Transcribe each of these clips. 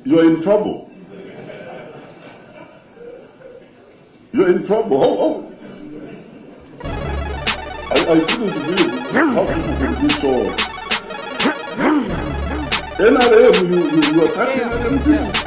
you're in trouble. You're in trouble. Oh. I couldn't believe how people can be so. NRM, you attacking NRM.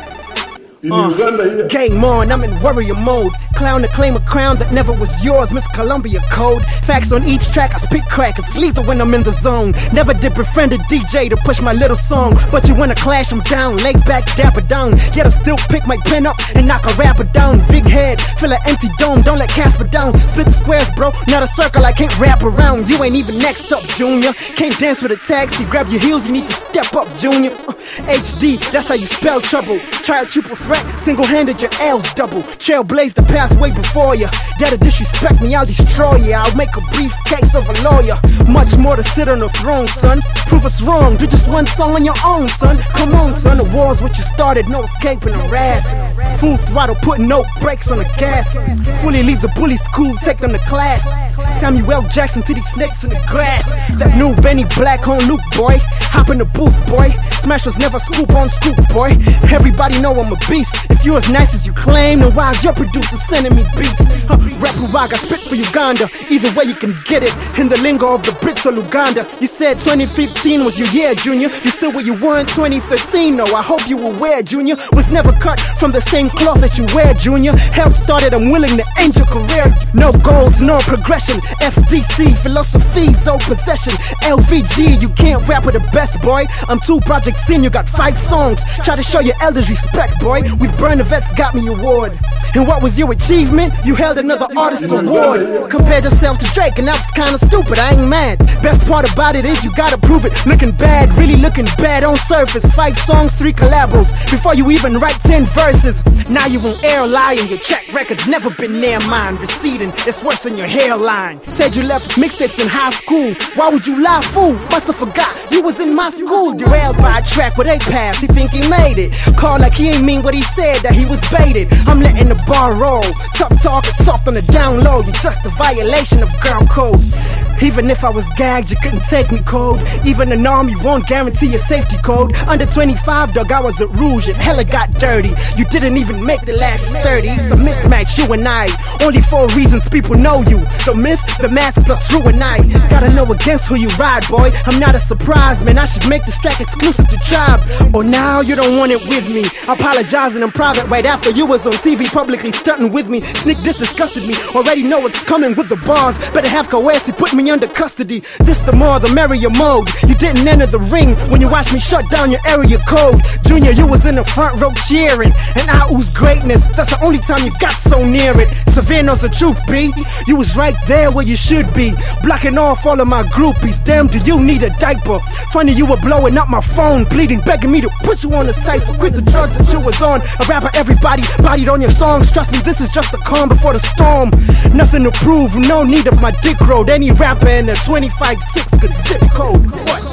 Game on, I'm in warrior mode. Clown to claim a crown that never was yours. Miss Columbia code. Facts on each track, I spit crack. It's lethal when I'm in the zone. Never did befriend a DJ to push my little song. But you wanna clash them down, lay back, dapper down. Yet I still pick my pen up and knock a rapper down. Big head, fill an empty dome, don't let Casper down. Split the squares, bro, not a circle, I can't wrap around. You ain't even next up, Junior. Can't dance with a taxi, grab your heels, you need to step up, Junior. HD, that's how you spell trouble. Try a triple threat, single-handed, your L's double. Trailblaze the pathway before ya. Dare to disrespect me, I'll destroy ya. I'll make a briefcase of a lawyer. Much more to sit on the throne, son. Prove us wrong, do just one song on your own, son. Come on, son, the war's what you started, no escaping the wrath. Full throttle, putting no brakes on the gas. Fully leave the bully school, take them to class. Samuel Jackson to these snakes in the grass. That new Benny Black on Luke, boy. Hop in the booth, boy. Smashers never scoop on scoop, boy. Everybody know I'm a beast. If you as nice as you claim, then why is your producer sending me beats? Rap Ruaga, spit for Uganda. Either way you can get it. In the lingo of the Brits or Luganda. You said 2015 was your year, Junior. You still where you were in 2013, no. I hope you aware, Junior. Was never cut from the same cloth that you wear, Junior. Help started, I'm willing to end your career. No goals, no progression. FDC, philosophies, old possession. LVG, you can't rap with the best, boy. I'm 2 projects in, you got 5 songs. Try to show your elders respect, boy. We've burned the vets, got me award. And what was your achievement? You held another artist award. Compared yourself to Drake, and that's kinda stupid, I ain't mad. Best part about it is you gotta prove it. Looking bad, really looking bad on surface. 5 songs, 3 collabos. Before you even write 10 verses. Now you on air lying, your track record's never been near mine. Receding, it's worse than your hairline. Said you left mixtapes in high school. Why would you lie, fool? Musta forgot you was in my school. Derailed by a track with 8 pass, he think he made it. Call like he ain't mean what he said, that he was baited. I'm letting the bar roll. Tough talk is soft on the down low. You're just a violation of girl code. Even if I was gagged, you couldn't take me cold. Even an army won't guarantee a safety code. Under 25, dog, I was at Rouge. It hella got dirty. You didn't even make the last 30. It's a mismatch, you and I. Only 4 reasons people know you. The myth, the mask, plus Rue and I. Gotta know against who you ride, boy. I'm not a surprise, man. I should make this track exclusive to Tribe. Or now you don't want it with me. Apologizing in private right after you was on TV publicly stunting with me. Sneak this disgusted me. Already know what's coming with the bars. Better have Coercy put me under custody. This the more the merrier mode. You didn't enter the ring when you watched me shut down your area code. Junior, you was in the front row cheering. And I ooze greatness. That's the only time you got so near it. Severe knows the truth, B. You was right there where you should be. Blocking off all of my groupies. Damn, do you need a diaper? Funny you were blowing up my phone, bleeding, begging me to put you on the cypher. Quit the drugs that you was on. A rapper, everybody bodied on your songs. Trust me, this is just the calm before the storm. Nothing to prove, no need of my dick road. Any rapper in the 25-6 could zip code. What?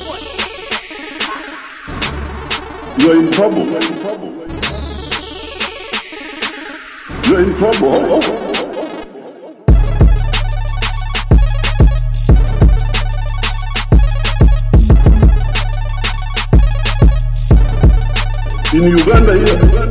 You're in trouble. You're in trouble. In Uganda here.